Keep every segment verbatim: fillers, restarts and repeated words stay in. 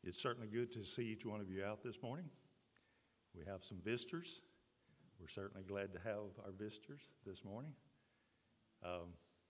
It's certainly good to see each one of you out this morning. We have some visitors. We're certainly glad to have our visitors this morning. Um,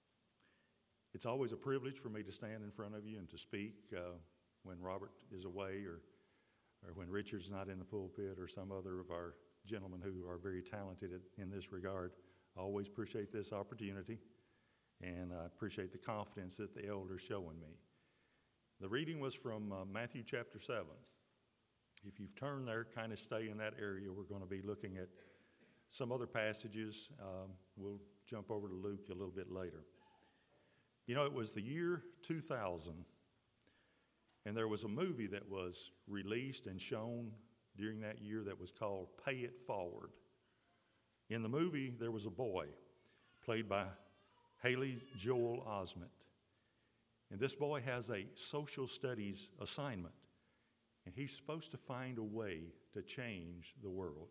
it's always a privilege for me to stand in front of you and to speak uh, when Robert is away or, or when Richard's not in the pulpit or some other of our gentlemen who are very talented in this regard. I always appreciate this opportunity, and I appreciate the confidence that the elders show in me. The reading was from uh, Matthew chapter seven. If you've turned there, kind of stay in that area. We're going to be looking at some other passages. Um, we'll jump over to Luke a little bit later. You know, it was the year two thousand, and there was a movie that was released and shown during that year that was called Pay It Forward. In the movie, there was a boy played by Haley Joel Osment. And this boy has a social studies assignment, and he's supposed to find a way to change the world.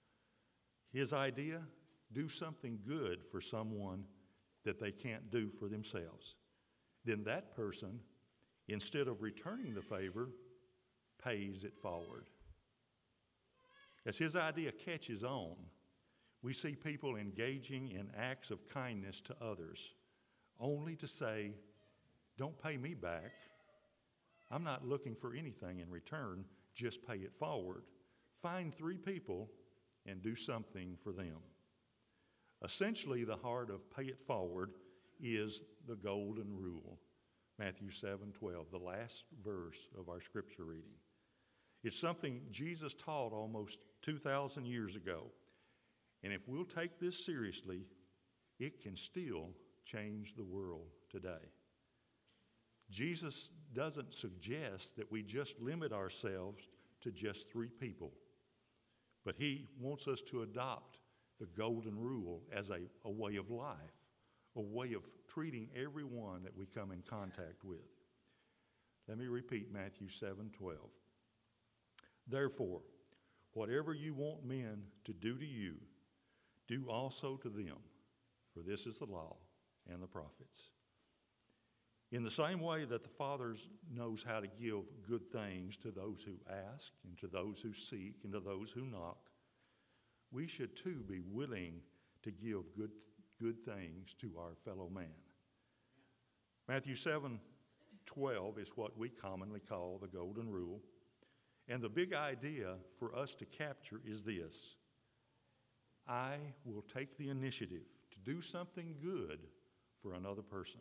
His idea, do something good for someone that they can't do for themselves. Then that person, instead of returning the favor, pays it forward. As his idea catches on, we see people engaging in acts of kindness to others, only to say, don't pay me back. I'm not looking for anything in return. Just pay it forward. Find three people and do something for them. Essentially, the heart of pay it forward is the golden rule. Matthew seven twelve, the last verse of our scripture reading. It's something Jesus taught almost two thousand years ago. And if we'll take this seriously, it can still change the world today. Jesus doesn't suggest that we just limit ourselves to just three people, but he wants us to adopt the golden rule as a, a way of life, a way of treating everyone that we come in contact with. Let me repeat Matthew seven twelve. Therefore, whatever you want men to do to you, do also to them, for this is the law and the prophets. In the same way that the Father knows how to give good things to those who ask, and to those who seek, and to those who knock, we should too be willing to give good, good things to our fellow man. Matthew seven twelve is what we commonly call the golden rule. And the big idea for us to capture is this: I will take the initiative to do something good for another person.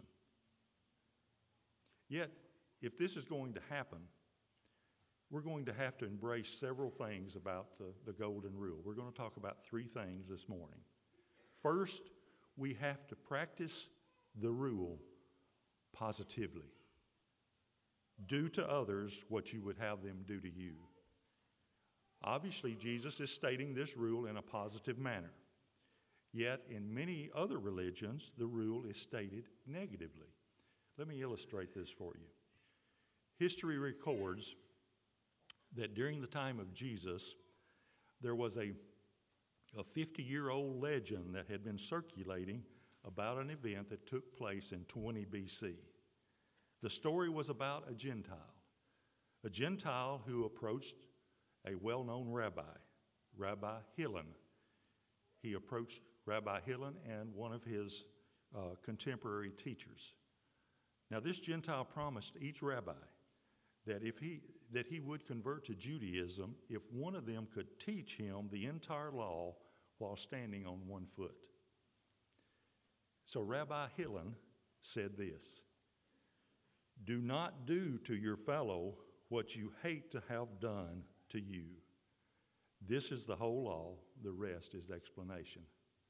Yet, if this is going to happen, we're going to have to embrace several things about the, the golden rule. We're going to talk about three things this morning. First, we have to practice the rule positively. Do to others what you would have them do to you. Obviously, Jesus is stating this rule in a positive manner. Yet, in many other religions, the rule is stated negatively. Let me illustrate this for you. History records that during the time of Jesus, there was a, a fifty-year-old legend that had been circulating about an event that took place in twenty B C. The story was about a Gentile, a Gentile who approached a well-known rabbi, Rabbi Hillel. He approached Rabbi Hillel and one of his uh, contemporary teachers. Now, this Gentile promised each rabbi that if he that he would convert to Judaism if one of them could teach him the entire law while standing on one foot. So Rabbi Hillel said this: do not do to your fellow what you hate to have done to you. This is the whole law, the rest is explanation.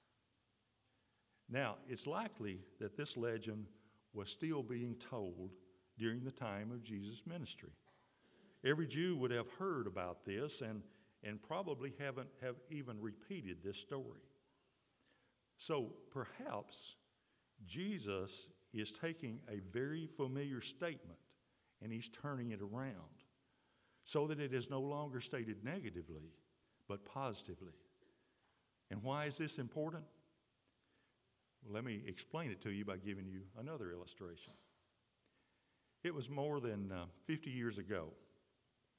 Now, it's likely that this legend was still being told during the time of Jesus' ministry. Every Jew would have heard about this and, and probably haven't have even repeated this story. So perhaps Jesus is taking a very familiar statement and he's turning it around so that it is no longer stated negatively, but positively. And why is this important? Well, let me explain it to you by giving you another illustration. It was more than uh, fifty years ago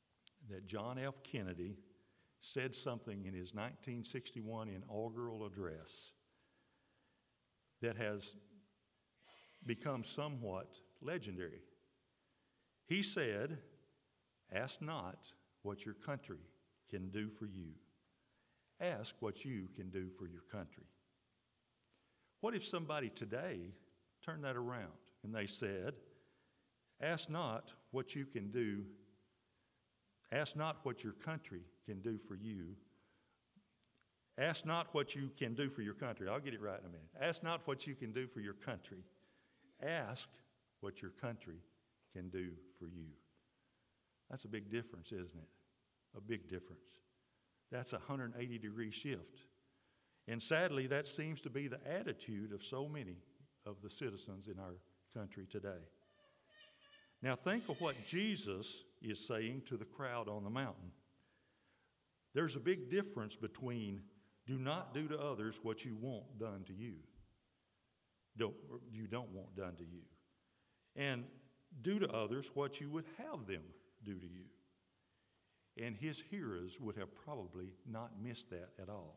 that John F. Kennedy said something in his nineteen sixty-one inaugural address that has become somewhat legendary. He said, "Ask not what your country can do for you. Ask what you can do for your country." What if somebody today turned that around and they said, "Ask not what you can do, ask not what your country can do for you. Ask not what you can do for your country." I'll get it right in a minute. Ask not what you can do for your country. Ask what your country can do for you. That's a big difference, isn't it? A big difference. That's a one hundred eighty degree shift. And sadly, that seems to be the attitude of so many of the citizens in our country today. Now think of what Jesus is saying to the crowd on the mountain. There's a big difference between do not do to others what you want done to you. Don't, you don't want done to you. And do to others what you would have them do to you. And his hearers would have probably not missed that at all.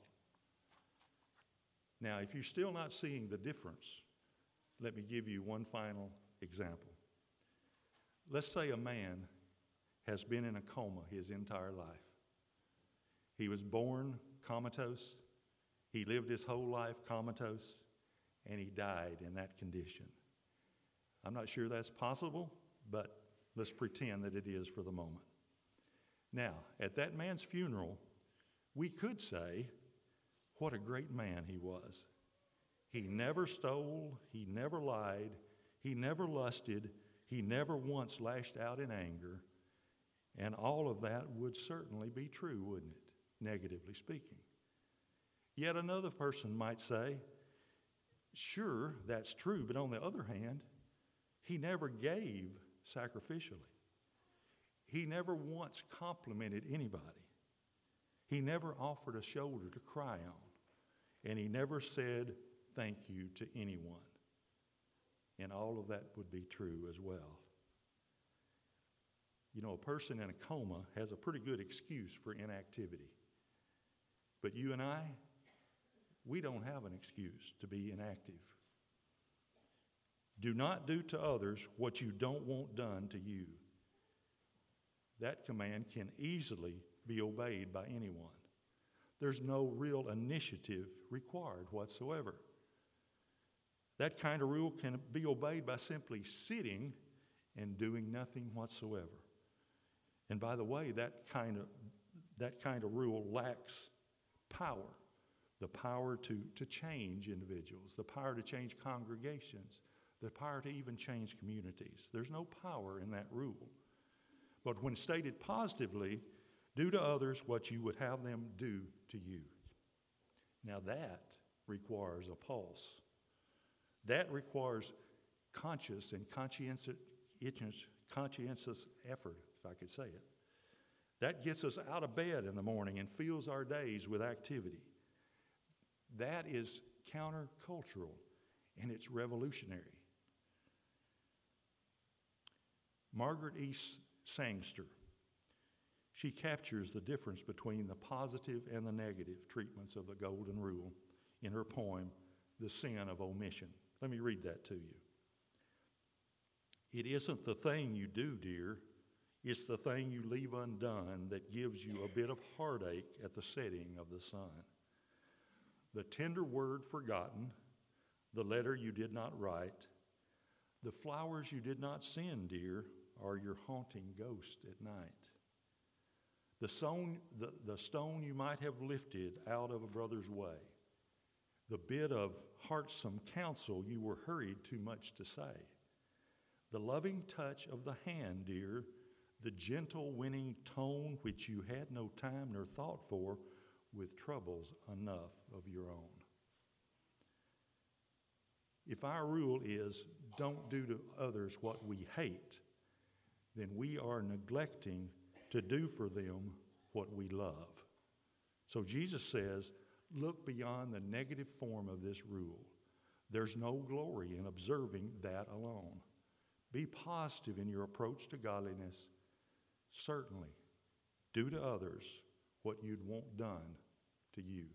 Now, if you're still not seeing the difference, let me give you one final example. Let's say a man has been in a coma his entire life. He was born comatose, he lived his whole life comatose, and he died in that condition. I'm not sure that's possible, but let's pretend that it is for the moment. Now, at that man's funeral, we could say, what a great man he was. He never stole, he never lied, he never lusted, he never once lashed out in anger, and all of that would certainly be true, wouldn't it, negatively speaking? Yet another person might say, sure, that's true, but on the other hand, he never gave sacrificially. He never once complimented anybody. He never offered a shoulder to cry on. And he never said thank you to anyone. And all of that would be true as well. You know, a person in a coma has a pretty good excuse for inactivity. But you and I, we don't have an excuse to be inactive. Do not do to others what you don't want done to you. That command can easily be obeyed by anyone. There's no real initiative required whatsoever. That kind of rule can be obeyed by simply sitting and doing nothing whatsoever. And by the way, that kind of that kind of rule lacks power. The power to, to change individuals, the power to change congregations, the power to even change communities. There's no power in that rule. But when stated positively, do to others what you would have them do to you. Now that requires a pulse. That requires conscious and conscientious, conscientious effort, if I could say it. That gets us out of bed in the morning and fills our days with activity. That is countercultural, and it's revolutionary. Margaret E. Sangster, she captures the difference between the positive and the negative treatments of the Golden Rule in her poem, The Sin of Omission. Let me read that to you. It isn't the thing you do, dear, it's the thing you leave undone that gives you a bit of heartache at the setting of the sun. The tender word forgotten, the letter you did not write, the flowers you did not send, dear, are your haunting ghost at night. The stone, the, the stone you might have lifted out of a brother's way, the bit of heartsome counsel you were hurried too much to say, the loving touch of the hand, dear, the gentle winning tone which you had no time nor thought for, with troubles enough of your own. If our rule is don't do to others what we hate, then we are neglecting to do for them what we love. So Jesus says, look beyond the negative form of this rule. There's no glory in observing that alone. Be positive in your approach to godliness. Certainly, Do to others what you'd want done to you.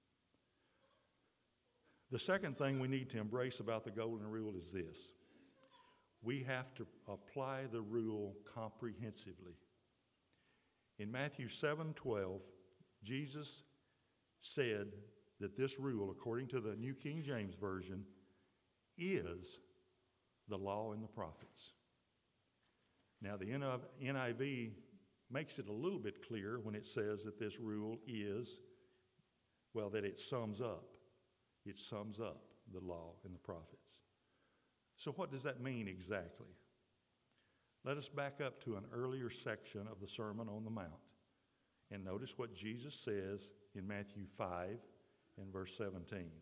The second thing we need to embrace about the golden rule is this. We have to apply the rule comprehensively. In Matthew seven twelve, Jesus said that this rule, according to the New King James Version, is the law and the prophets. Now, the N I V makes it a little bit clear when it says that this rule is, well, that it sums up. It sums up the law and the prophets. So what does that mean exactly? Let us back up to an earlier section of the Sermon on the Mount and notice what Jesus says in Matthew five and verse seventeen.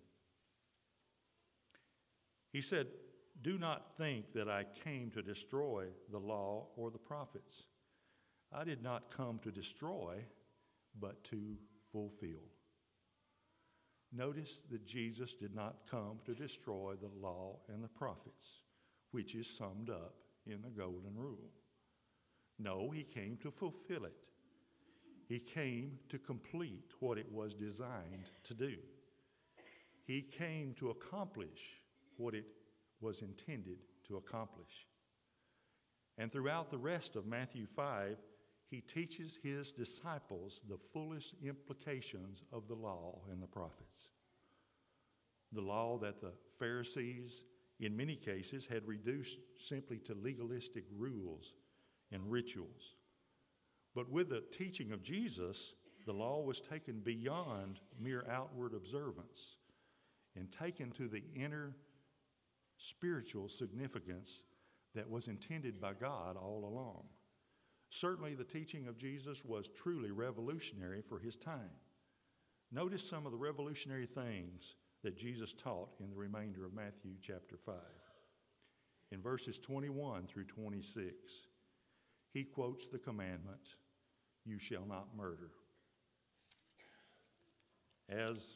He said, "Do not think that I came to destroy the law or the prophets. I did not come to destroy, but to fulfill." Notice that Jesus did not come to destroy the law and the prophets, which is summed up in the Golden Rule. No, he came to fulfill it. He came to complete what it was designed to do. He came to accomplish what it was intended to accomplish. And throughout the rest of Matthew five, he teaches his disciples the fullest implications of the law and the prophets. The law that the Pharisees, in many cases, had reduced simply to legalistic rules and rituals. But with the teaching of Jesus, the law was taken beyond mere outward observance and taken to the inner spiritual significance that was intended by God all along. Certainly, the teaching of Jesus was truly revolutionary for his time. Notice some of the revolutionary things that Jesus taught in the remainder of Matthew chapter five. In verses twenty-one through twenty-six, he quotes the commandment, "You shall not murder." As,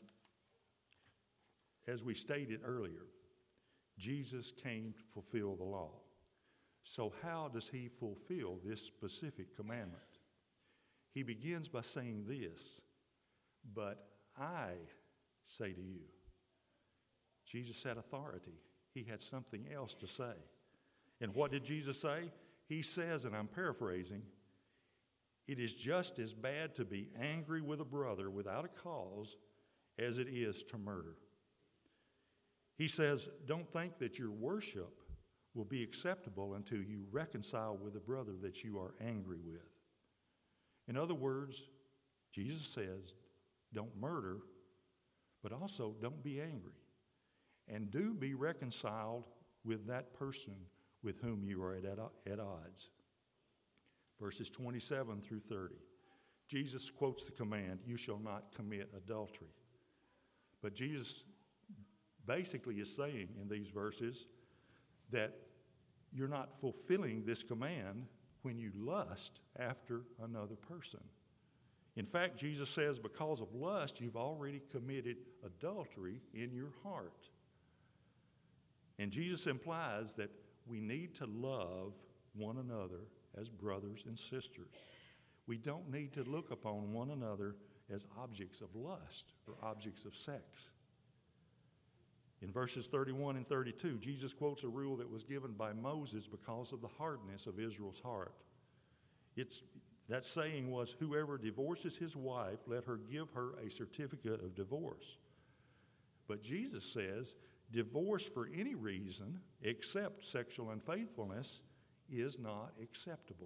as we stated earlier, Jesus came to fulfill the law. So how does he fulfill this specific commandment? He begins by saying this, "But I say to you." Jesus had authority. He had something else to say. And what did Jesus say? He says, and I'm paraphrasing, "It is just as bad to be angry with a brother without a cause as it is to murder." He says, "Don't think that your worship will be acceptable until you reconcile with the brother that you are angry with." In other words, Jesus says, don't murder, but also don't be angry. And do be reconciled with that person with whom you are at, at odds. Verses twenty-seven through thirty. Jesus quotes the command, "You shall not commit adultery." But Jesus basically is saying in these verses that you're not fulfilling this command when you lust after another person. In fact, Jesus says because of lust, you've already committed adultery in your heart. And Jesus implies that we need to love one another as brothers and sisters. We don't need to look upon one another as objects of lust or objects of sex. In verses thirty-one and thirty-two, Jesus quotes a rule that was given by Moses because of the hardness of Israel's heart. It's, that saying was, "Whoever divorces his wife, let her give her a certificate of divorce." But Jesus says, divorce for any reason except sexual unfaithfulness is not acceptable.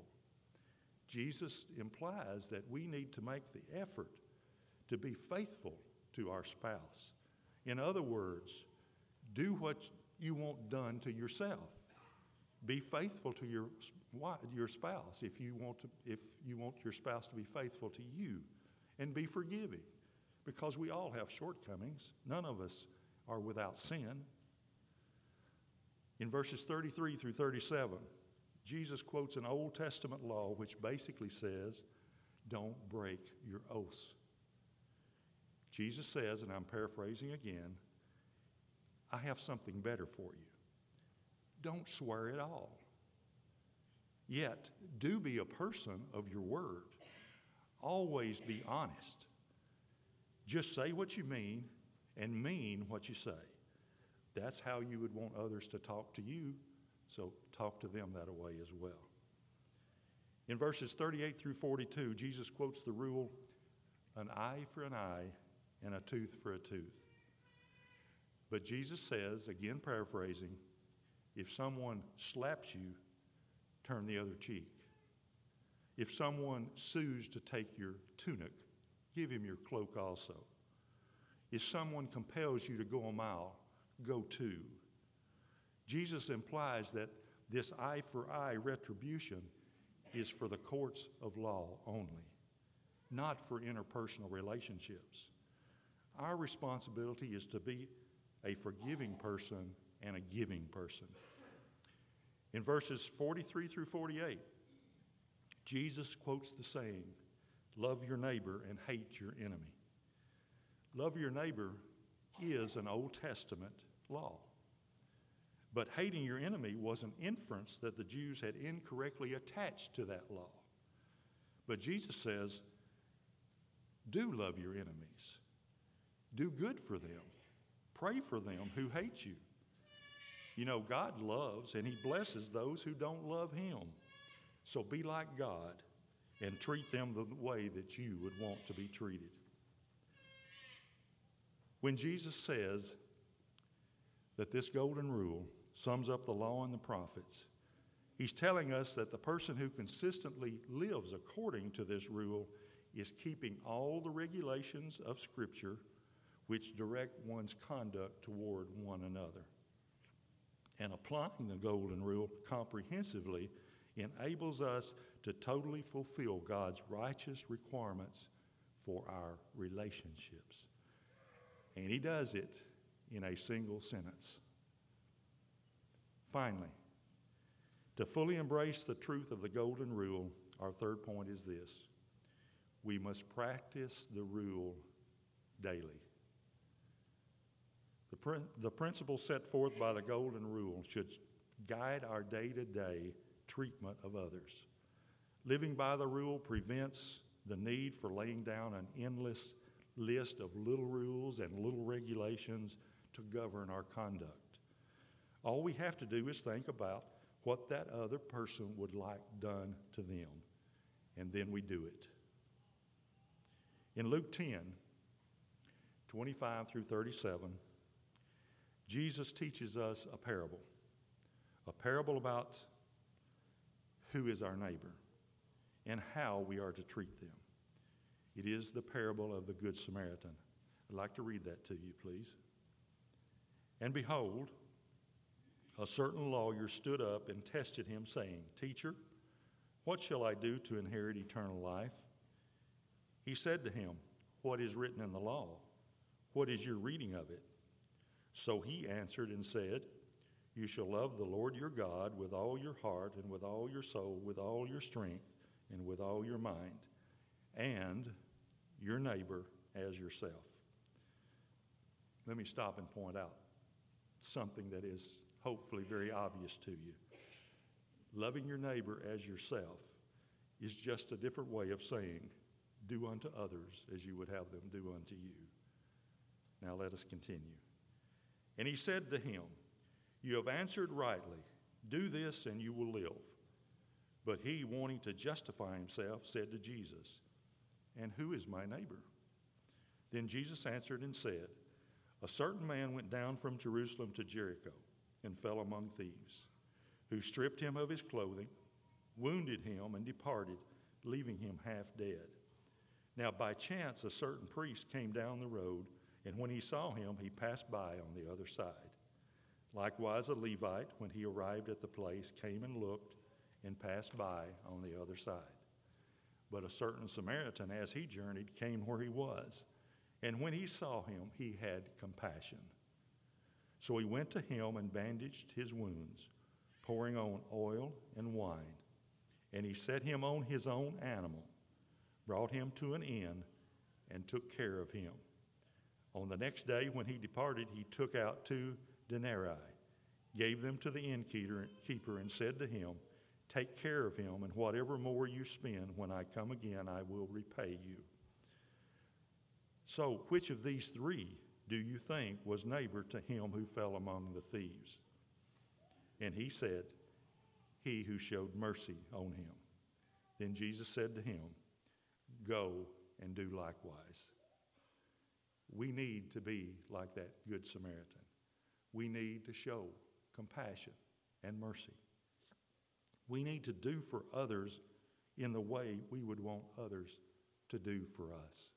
Jesus implies that we need to make the effort to be faithful to our spouse. In other words, do what you want done to yourself. Be faithful to your, your spouse if you want to, if you want your spouse to be faithful to you, and be forgiving, because we all have shortcomings. None of us are without sin. In verses thirty-three through thirty-seven, Jesus quotes an Old Testament law which basically says, don't break your oaths. Jesus says, and I'm paraphrasing again, "I have something better for you. Don't swear at all. Yet, do be a person of your word. Always be honest. Just say what you mean and mean what you say. That's how you would want others to talk to you, so talk to them that way as well. In verses thirty-eight through forty-two, Jesus quotes the rule, an eye for an eye and a tooth for a tooth. But Jesus says, again paraphrasing, if someone slaps you, turn the other cheek. If someone sues to take your tunic, give him your cloak also. If someone compels you to go a mile, go two. Jesus implies that this eye for eye retribution is for the courts of law only, not for interpersonal relationships. Our responsibility is to be a forgiving person and a giving person. In verses forty-three through forty-eight, Jesus quotes the saying, love your neighbor and hate your enemy. Love your neighbor is an Old Testament law. But hating your enemy was an inference that the Jews had incorrectly attached to that law. But Jesus says, do love your enemies. Do good for them. Pray for them who hate you. You know, God loves and he blesses those who don't love him. So be like God and treat them the way that you would want to be treated. When Jesus says that this golden rule sums up the law and the prophets, he's telling us that the person who consistently lives according to this rule is keeping all the regulations of Scripture which direct one's conduct toward one another. And applying the golden rule comprehensively enables us to totally fulfill God's righteous requirements for our relationships. And he does it in a single sentence. Finally, to fully embrace the truth of the golden rule, our third point is this: we must practice the rule daily. The, pr- the principles set forth by the golden rule should guide our day-to-day treatment of others. Living by the rule prevents the need for laying down an endless list of little rules and little regulations to govern our conduct. All we have to do is think about what that other person would like done to them, and then we do it. In Luke ten, twenty-five through thirty-seven, Jesus teaches us a parable, a parable about who is our neighbor and how we are to treat them. It is the parable of the Good Samaritan. I'd like to read that to you, please. And behold, a certain lawyer stood up and tested him, saying, Teacher, what shall I do to inherit eternal life? He said to him, What is written in the law? What is your reading of it? So he answered and said, You shall love the Lord your God with all your heart and with all your soul, with all your strength and with all your mind, and your neighbor as yourself. Let me stop and point out something that is hopefully very obvious to you. Loving your neighbor as yourself is just a different way of saying, do unto others as you would have them do unto you. Now let us continue. And he said to him, You have answered rightly. Do this and you will live. But he, wanting to justify himself, said to Jesus, And who is my neighbor? Then Jesus answered and said, A certain man went down from Jerusalem to Jericho and fell among thieves, who stripped him of his clothing, wounded him, and departed, leaving him half dead. Now by chance a certain priest came down the road, and when he saw him, he passed by on the other side. Likewise a Levite, when he arrived at the place, came and looked and passed by on the other side. But a certain Samaritan, as he journeyed, came where he was, and when he saw him, he had compassion. So he went to him and bandaged his wounds, pouring on oil and wine. And he set him on his own animal, brought him to an inn, and took care of him. On the next day, when he departed, he took out two denarii, gave them to the innkeeper, and said to him, Take care of him, and whatever more you spend, when I come again, I will repay you. So, which of these three do you think was neighbor to him who fell among the thieves? And he said, he who showed mercy on him. Then Jesus said to him, go and do likewise. We need to be like that Good Samaritan. We need to show compassion and mercy. We need to do for others in the way we would want others to do for us.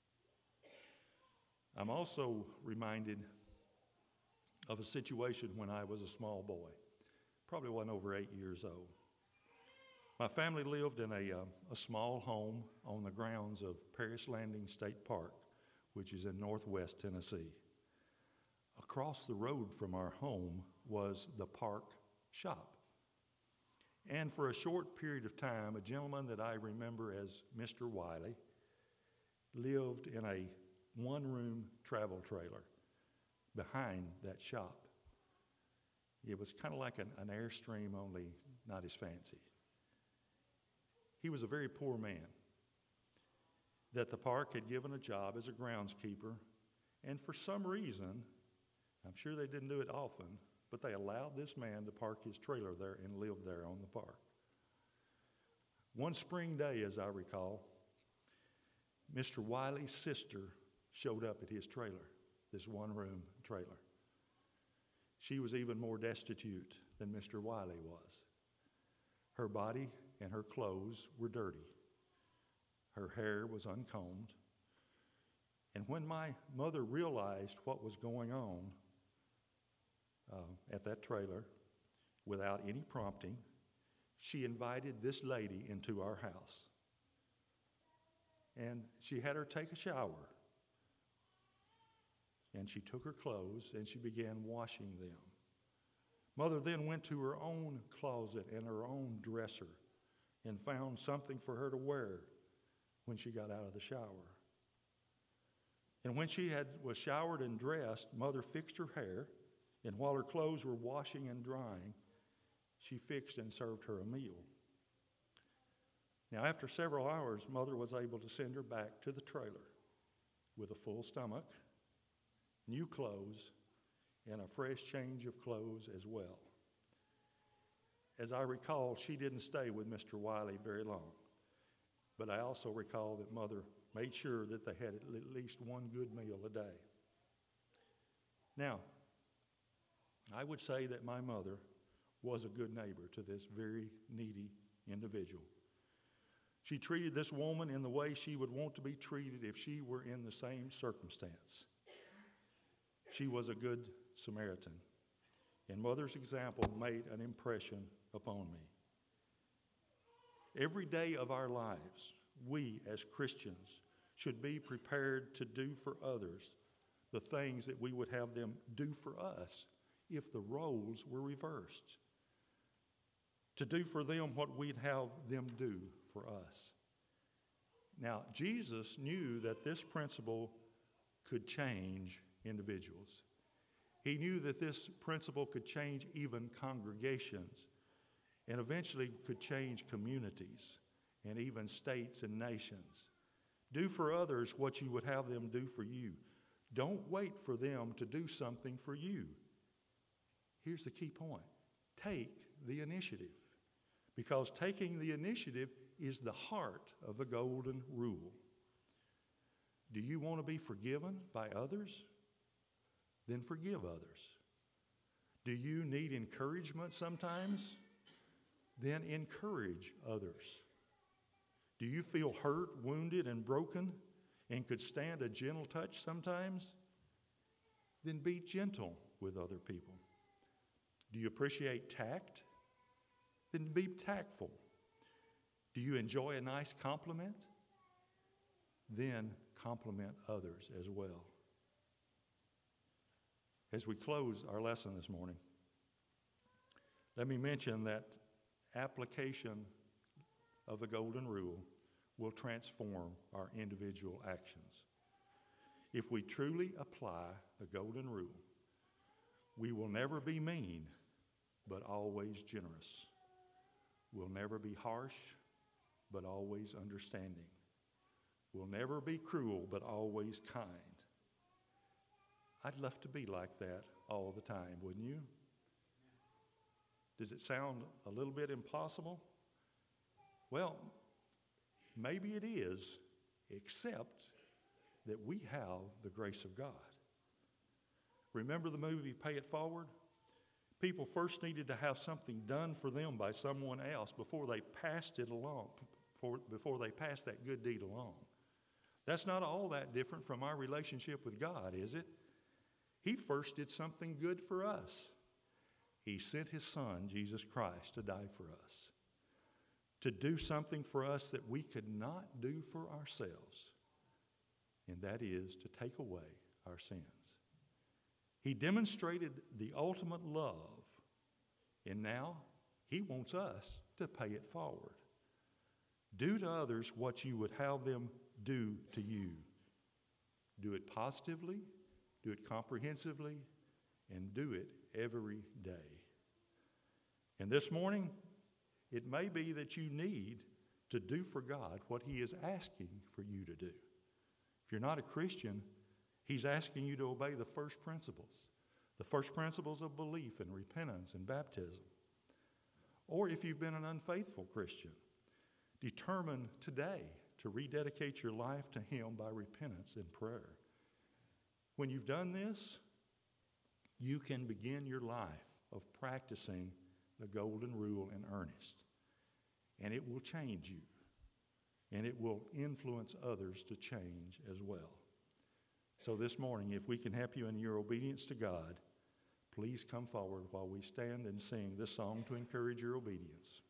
I'm also reminded of a situation when I was a small boy. Probably wasn't over eight years old. My family lived in a, uh, a small home on the grounds of Paris Landing State Park, which is in northwest Tennessee. Across the road from our home was the park shop. And for a short period of time, a gentleman that I remember as Mister Wiley lived in a one-room travel trailer behind that shop. It was kind of like an, an Airstream, only not as fancy. He was a very poor man that the park had given a job as a groundskeeper, and for some reason, I'm sure they didn't do it often, but they allowed this man to park his trailer there and live there on the park. One spring day, as I recall, Mister Wiley's sister showed up at his trailer, this one-room trailer. She was even more destitute than Mister Wiley was. Her body and her clothes were dirty. Her hair was uncombed. And when my mother realized what was going on uh, at that trailer, without any prompting, she invited this lady into our house. And she had her take a shower. And she took her clothes and she began washing them. Mother then went to her own closet and her own dresser and found something for her to wear when she got out of the shower. And when she had was showered and dressed, Mother fixed her hair, and while her clothes were washing and drying, she fixed and served her a meal. Now, after several hours, Mother was able to send her back to the trailer with a full stomach, new clothes, and a fresh change of clothes as well. As I recall, she didn't stay with Mister Wiley very long, but I also recall that Mother made sure that they had at least one good meal a day. Now, I would say that my mother was a good neighbor to this very needy individual. She treated this woman in the way she would want to be treated if she were in the same circumstance. She was a good Samaritan, and Mother's example made an impression upon me. Every day of our lives, we as Christians should be prepared to do for others the things that we would have them do for us if the roles were reversed. To do for them what we'd have them do for us. Now, Jesus knew that this principle could change individuals. He knew that this principle could change even congregations and eventually could change communities and even states and nations. Do for others what you would have them do for you. Don't wait for them to do something for you. Here's the key point. Take the initiative, because taking the initiative is the heart of the golden rule. Do you want to be forgiven by others? Then forgive others. Do you need encouragement sometimes? Then encourage others. Do you feel hurt, wounded, and broken and could stand a gentle touch sometimes? Then be gentle with other people. Do you appreciate tact? Then be tactful. Do you enjoy a nice compliment? Then compliment others as well. As we close our lesson this morning, let me mention that application of the golden rule will transform our individual actions. If we truly apply the golden rule, we will never be mean, but always generous. We'll never be harsh, but always understanding. We'll never be cruel, but always kind. I'd love to be like that all the time, wouldn't you? Does it sound a little bit impossible? Well, maybe it is, except that we have the grace of God. Remember the movie Pay It Forward? People first needed to have something done for them by someone else before they passed it along, before, before they passed that good deed along. That's not all that different from our relationship with God, is it? He first did something good for us. He sent his Son, Jesus Christ, to die for us, to do something for us that we could not do for ourselves, and that is to take away our sins. He demonstrated the ultimate love, and now he wants us to pay it forward. Do to others what you would have them do to you. Do it positively, do it comprehensively, and do it every day. And this morning, it may be that you need to do for God what he is asking for you to do. If you're not a Christian, he's asking you to obey the first principles, the first principles of belief and repentance and baptism. Or if you've been an unfaithful Christian, determine today to rededicate your life to him by repentance and prayer. When you've done this, you can begin your life of practicing the golden rule in earnest. And it will change you. And it will influence others to change as well. So this morning, if we can help you in your obedience to God, please come forward while we stand and sing this song to encourage your obedience.